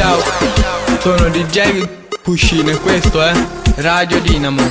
Ciao, sono DJ Pushino e questo è Radio Dinamo.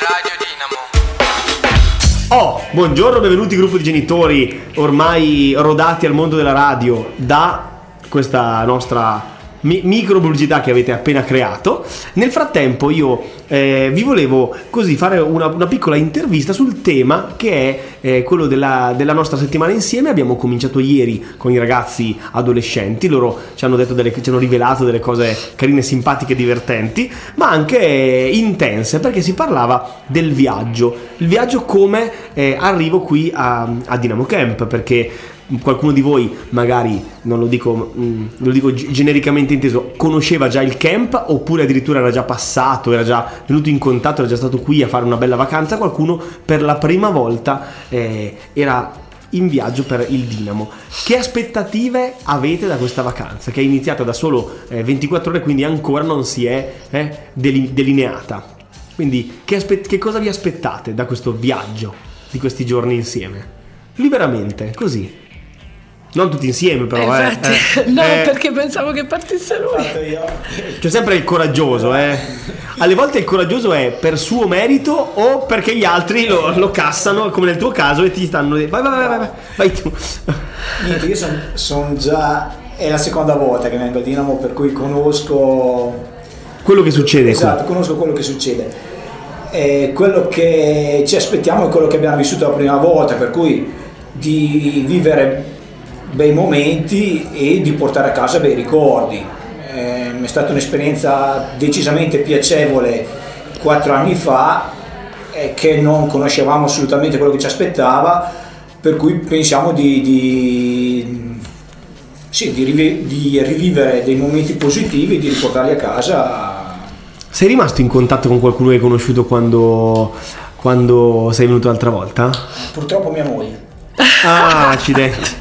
Oh, buongiorno, benvenuti gruppo di genitori ormai rodati al mondo della radio da questa nostra micro pubblicità che avete appena creato. Nel frattempo io vi volevo così fare una piccola intervista sul tema che è quello della nostra settimana insieme. Abbiamo cominciato ieri con i ragazzi adolescenti, loro ci hanno rivelato delle cose carine, simpatiche, divertenti, ma anche intense, perché si parlava del viaggio, il viaggio come arrivo qui a Dinamo Camp, perché qualcuno di voi magari, non lo dico genericamente inteso, conosceva già il camp, oppure addirittura era già passato, era già venuto in contatto, era già stato qui a fare una bella vacanza. Qualcuno per la prima volta era in viaggio per il Dinamo. Che aspettative avete da questa vacanza, che è iniziata da solo 24 ore, quindi ancora non si è delineata? Quindi che cosa vi aspettate da questo viaggio, di questi giorni insieme? Liberamente, così. Non tutti insieme però, infatti, perché pensavo che partisse lui. C'è sempre il coraggioso, Alle volte il coraggioso è per suo merito o perché gli altri lo cassano, come nel tuo caso, e ti stanno vai tu. Niente, io sono già, è la seconda volta che vengo a Dinamo, per cui conosco quello che succede. Esatto, conosco quello che succede. Quello che ci aspettiamo è quello che abbiamo vissuto la prima volta, per cui di vivere bei momenti e di portare a casa bei ricordi. È stata un'esperienza decisamente piacevole 4 anni fa, che non conoscevamo assolutamente quello che ci aspettava, per cui pensiamo di rivivere dei momenti positivi e di riportarli a casa. Sei rimasto in contatto con qualcuno che hai conosciuto quando sei venuto l'altra volta? Purtroppo mia moglie. Ah, accidenti.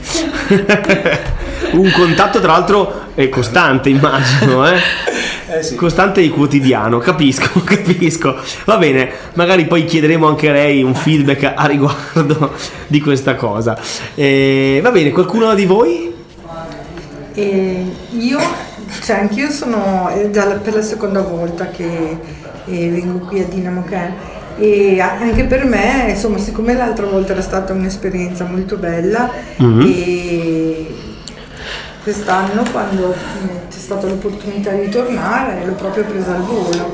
Un contatto tra l'altro costante, immagino, Sì. Costante e quotidiano, capisco. Va bene, magari poi chiederemo anche a lei un feedback a riguardo di questa cosa. Va bene, qualcuno di voi? Anch'io sono per la seconda volta che vengo qui a Dinamo Camp. E anche per me, insomma, siccome l'altra volta era stata un'esperienza molto bella, e quest'anno, quando c'è stata l'opportunità di tornare, l'ho proprio presa al volo.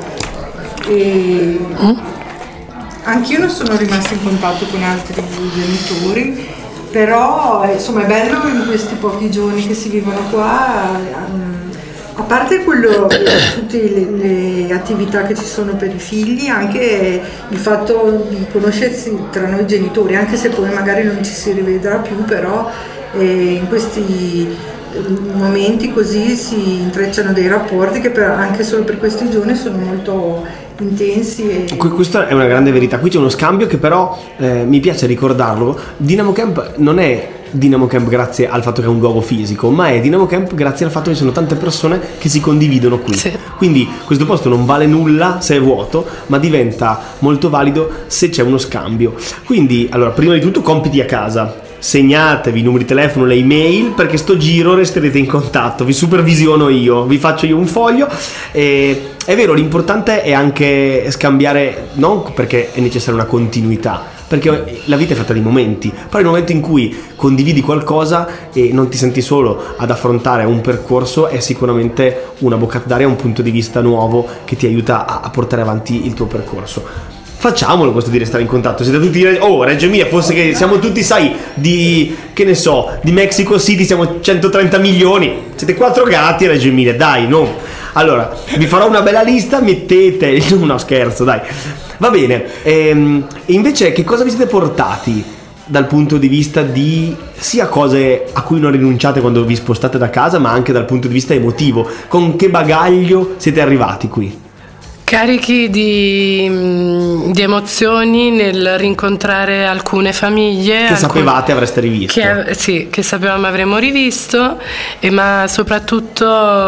E anch'io non sono rimasta in contatto con altri genitori, però insomma è bello in questi pochi giorni che si vivono qua. A parte tutte le attività che ci sono per i figli, anche il fatto di conoscersi tra noi genitori, anche se poi magari non ci si rivedrà più, però in questi momenti così si intrecciano dei rapporti che anche solo per questi giorni sono molto intensi. Questa è una grande verità. Qui c'è uno scambio che però mi piace ricordarlo. Dinamo Camp non è Dinamo Camp grazie al fatto che è un luogo fisico, ma è Dinamo Camp grazie al fatto che ci sono tante persone che si condividono qui. Sì. Quindi questo posto non vale nulla se è vuoto, ma diventa molto valido se c'è uno scambio. Quindi, allora, prima di tutto compiti a casa. Segnatevi i numeri di telefono, le email, perché sto giro resterete in contatto, vi supervisiono io, vi faccio io un foglio. È vero, l'importante è anche scambiare, non perché è necessaria una continuità, perché la vita è fatta di momenti, però il momento in cui condividi qualcosa e non ti senti solo ad affrontare un percorso è sicuramente una boccata d'aria, un punto di vista nuovo che ti aiuta a portare avanti il tuo percorso. Facciamolo questo di restare in contatto. Siete tutti Reggio Emilia, forse che siamo tutti, sai, di Mexico City, siamo 130 milioni, siete 4 gatti a Reggio Emilia, dai, no. Allora, vi farò una bella lista, mettete, no scherzo, dai. Va bene, e invece che cosa vi siete portati dal punto di vista di sia cose a cui non rinunciate quando vi spostate da casa, ma anche dal punto di vista emotivo? Con che bagaglio siete arrivati qui? Carichi di emozioni nel rincontrare alcune famiglie che sapevate avreste rivisto, che sapevamo avremmo rivisto, ma soprattutto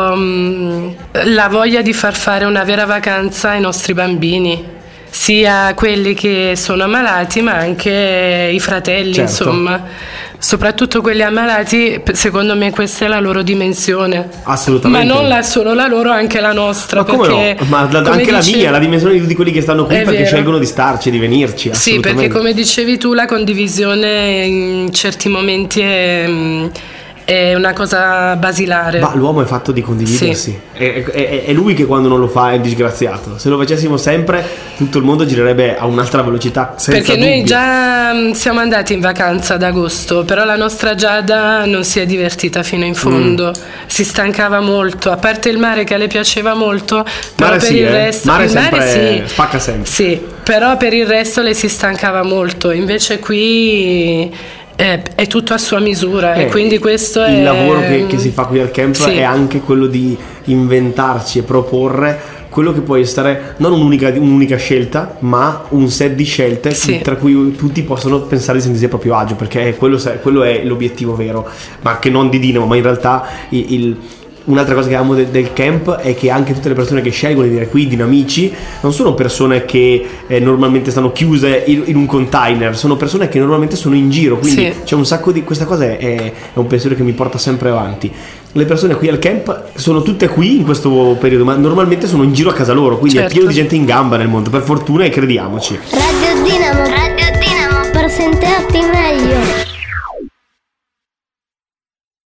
la voglia di far fare una vera vacanza ai nostri bambini, sia quelli che sono ammalati ma anche i fratelli, certo. Insomma, soprattutto quelli ammalati, secondo me questa è la loro dimensione. Assolutamente. Ma non solo la loro, anche la nostra. Ma come perché, no? Ma anche la mia, la dimensione di tutti quelli che stanno qui È perché vero. scelgono di starci, di venirci. Sì, perché come dicevi tu, la condivisione in certi momenti è una cosa basilare. Ma l'uomo è fatto di condividersi. Sì. È lui che quando non lo fa è disgraziato. Se lo facessimo sempre, tutto il mondo girerebbe a un'altra velocità, senza Perché dubbio. noi già siamo andati in vacanza ad agosto, però la nostra Giada non si è divertita fino in fondo, si stancava molto, a parte il mare che a lei piaceva molto, però Mare per sì, il resto mare il sempre mare sì, spacca sempre. sì, però per il resto lei si stancava molto, invece qui è tutto a sua misura e quindi questo il è lavoro che si fa qui al camp sì. è anche quello di inventarci e proporre quello che può essere non un'unica scelta, ma un set di scelte Sì. tra cui tutti possono pensare di sentirsi a proprio agio, perché quello è l'obiettivo vero, ma che non di Dinamo, ma in realtà un'altra cosa che amo del camp è che anche tutte le persone che scelgono di venire qui, dinamici, non sono persone che normalmente stanno chiuse in un container, sono persone che normalmente sono in giro, quindi Sì. c'è un sacco di... Questa cosa è un pensiero che mi porta sempre avanti. Le persone qui al camp sono tutte qui in questo periodo, ma normalmente sono in giro a casa loro, quindi Certo. è pieno di gente in gamba nel mondo, per fortuna, e crediamoci. Radio Dinamo per sentirti meglio.